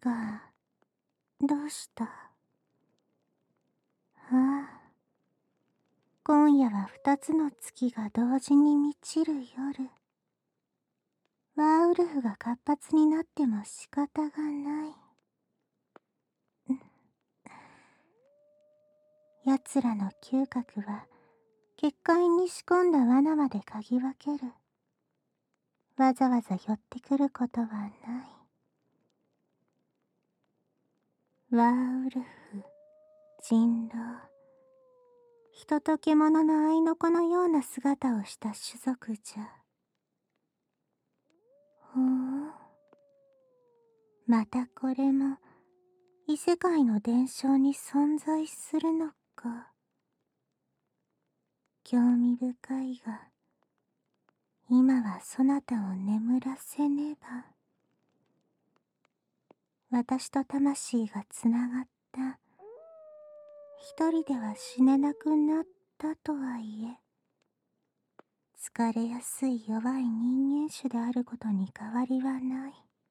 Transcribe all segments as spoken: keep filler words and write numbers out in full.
が、どうした？ああ、今夜は二つの月が同時に満ちる夜。ワーウルフが活発になっても仕方がない。奴らの嗅覚は結界に仕込んだ罠まで嗅ぎ分ける。わざわざ寄ってくることはない。ワーウルフ、人狼、人と獣の合いの子のような姿をした種族じゃ。ほう、またこれも異世界の伝承に存在するのか。興味深いが、今はそなたを眠らせねば。私と魂がつながった。一人では死ねなくなったとはいえ、疲れやすい弱い人間種であることに変わりはない。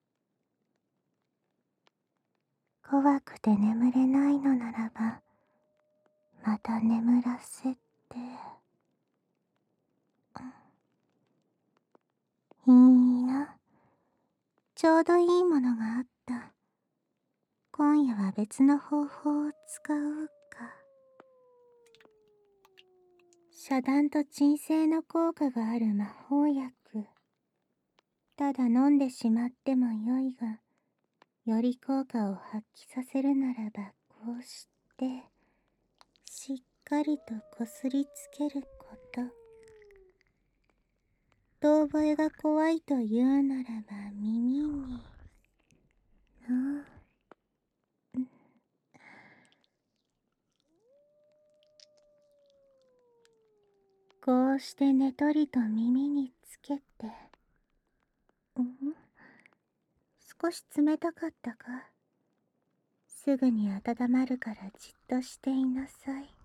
怖くて眠れないのならば、また眠らせて。いいな。ちょうどいいものがあった。今夜は別の方法を使おうか。遮断と鎮静の効果がある魔法薬。ただ飲んでしまってもよいが、より効果を発揮させるならばこうして、しっかりとこすりつけること。遠吠えが怖いと言うならば耳に。ああ。こうしてねとりと耳につけて。ん？少し冷たかったか？すぐに温まるからじっとしていなさい。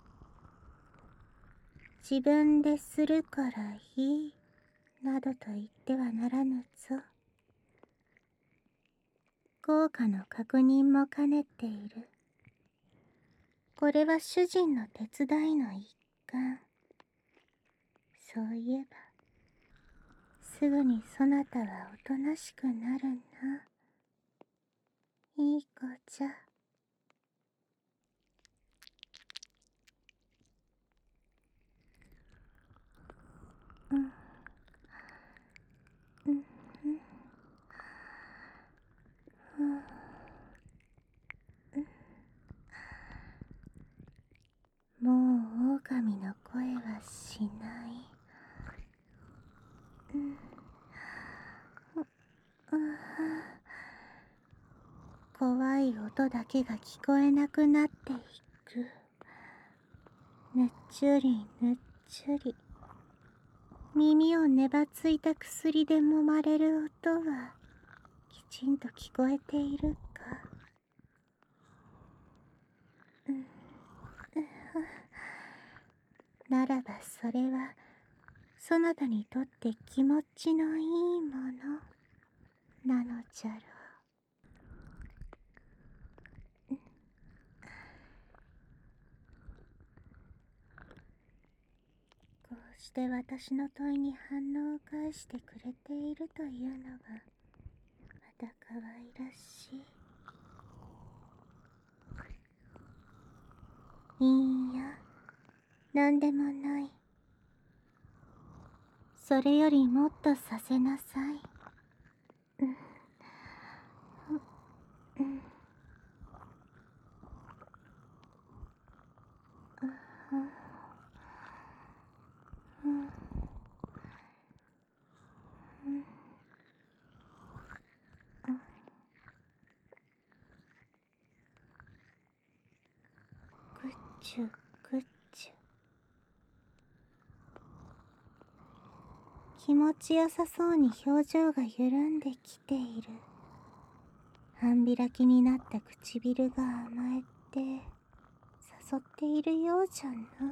自分でするからいい、などと言ってはならぬぞ。効果の確認も兼ねている。これは主人の手伝いの一環。そういえば、すぐにそなたはおとなしくなるな。いい子じゃ。うん。うん。うん。もう狼の声はしない。うん。怖い音だけが聞こえなくなっていく。ぬっちゅりぬっちゅり。耳をねばついた薬で揉まれる音はきちんと聞こえているか。うん。ならばそれはそなたにとって気持ちのいいものなのじゃろう。こうして私の問いに反応を返してくれているというのがまた可愛らしい。いいや、なんでもない。それよりもっとさせなさい。うん。うん。うん。うん。ぐっちゅぐっちゅ。気持ちよさそうに表情が緩んできている。半開きになった唇が甘えて誘っているようじゃな。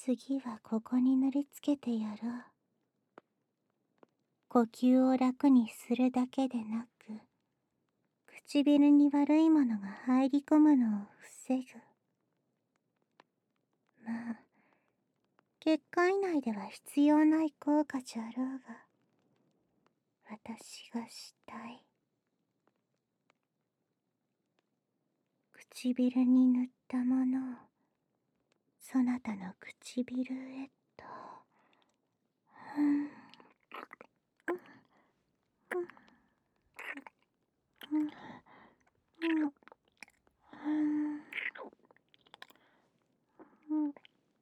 次はここに塗りつけてやろう。呼吸を楽にするだけでなく、唇に悪いものが入り込むのを防ぐ。まあ、結界内では必要ない効果じゃろうが、私がしたい。唇に塗ったものを、そなたの唇へと。うん、うん、うん、うん、うん、うん、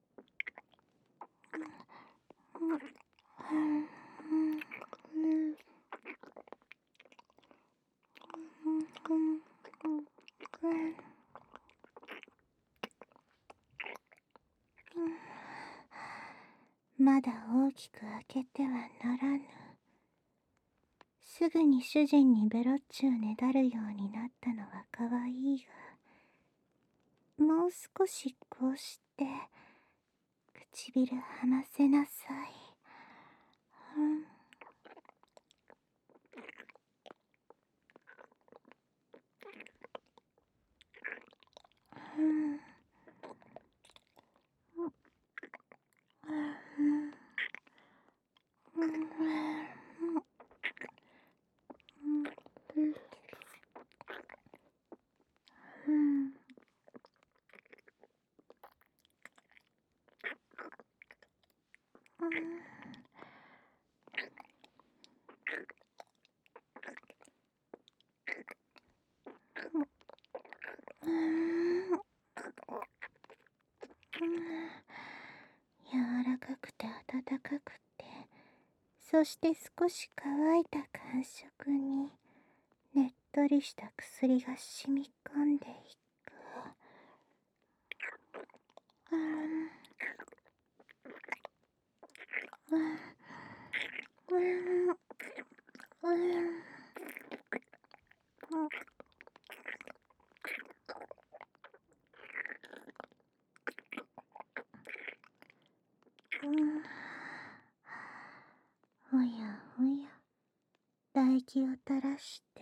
まだ大きく開けてはならぬ。すぐに主人にベロッチューねだるようになったのはかわいいが、もう少しこうして唇はませなさい。うん、うん、うん、うん、うん、うん、柔らかくて温かくて、そして少し乾いた感触にねっとりした薬が染み込んでいく。うん、うん、うん、うん、うん、おやおや、唾液を垂らして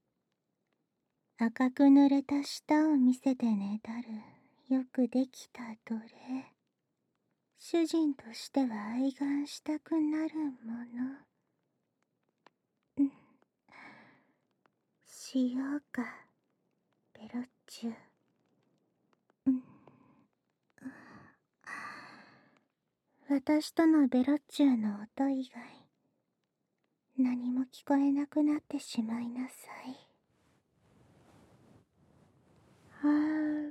赤く濡れた舌を見せてねだるよくできた奴隷。主人としては愛玩したくなるもの。うん、しようか、ベロッチュ。うん、私とのベロッチュの音以外何も聞こえなくなってしまいなさい。はあ、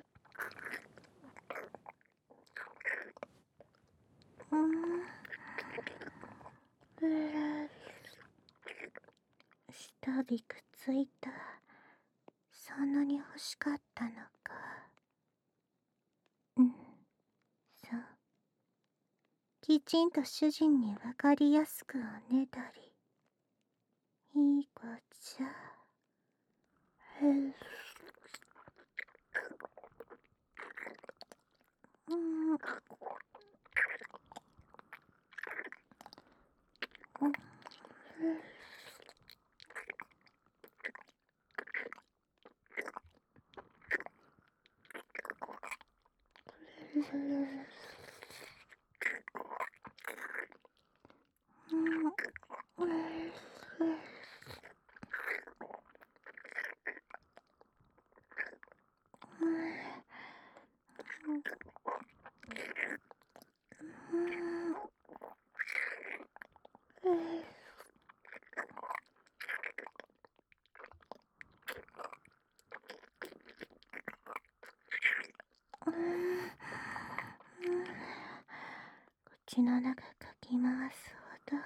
うん、うら、舌びくついた。そんなに欲しかったのか。うん、そう。きちんと主人にわかりやすくおねだり。いい子じゃ。へん、うん、うん、うん、口の中かき回すほど。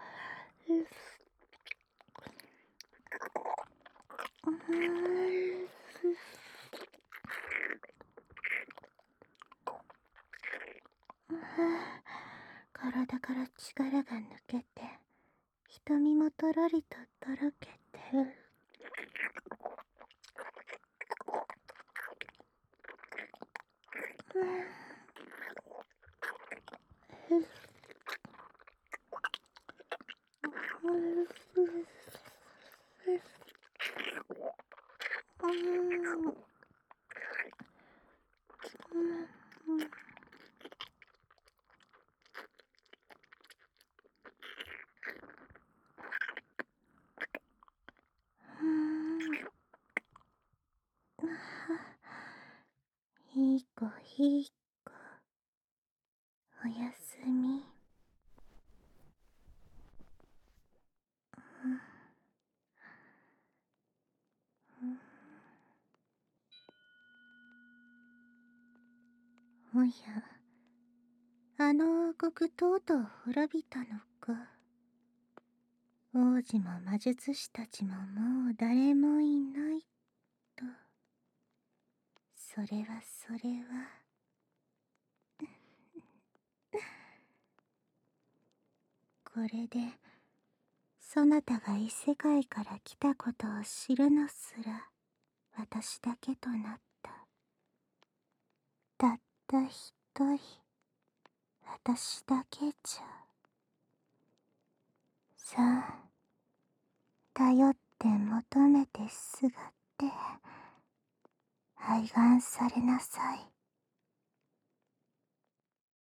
体から力が抜けて、瞳もとろりととろけてる。 いい子いい子、おやすみ。おや、あの王国とうとう滅びたのか。王子も魔術師たちももう誰もいないと。それはそれは。これでそなたが異世界から来たことを知るのすら私だけとなった。たった一人、私だけじゃ。さあ、頼って求めてすがって愛玩されなさい。